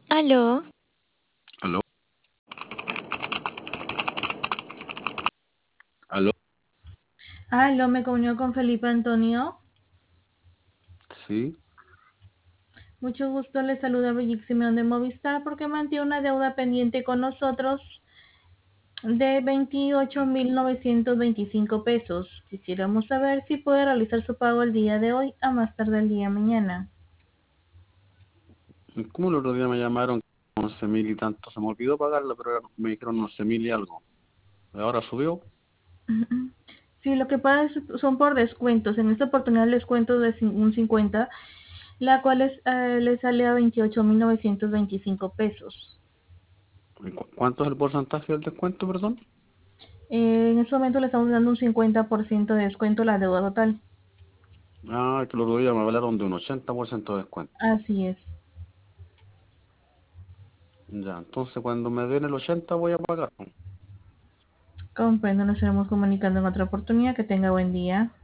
Aló, ¿Aló? ¿Aló? Aló, me comunico con Felipe Antonio. Sí. Mucho gusto, le saluda Brigitte Simeón de Movistar porque mantiene una deuda pendiente con nosotros de 28.925 pesos. Quisiéramos saber si puede realizar su pago el día de hoy a más tarde el día de mañana. ¿Cómo el otro día me llamaron 11.000 y tanto? Se me olvidó pagarla, pero me dijeron 11.000 y algo. ¿Ahora subió? Sí, lo que pasa son por descuentos. En esta oportunidad el descuento de un 50, la cual le sale a 28.925 pesos. ¿Y cuánto es el porcentaje del descuento, perdón? En este momento le estamos dando un 50% de descuento a la deuda total. Ah, que el otro día me hablaron de un 80% de descuento. Así es. Ya, entonces cuando me den el 80 voy a pagar. Comprendo, nos estaremos comunicando en otra oportunidad. Que tenga buen día.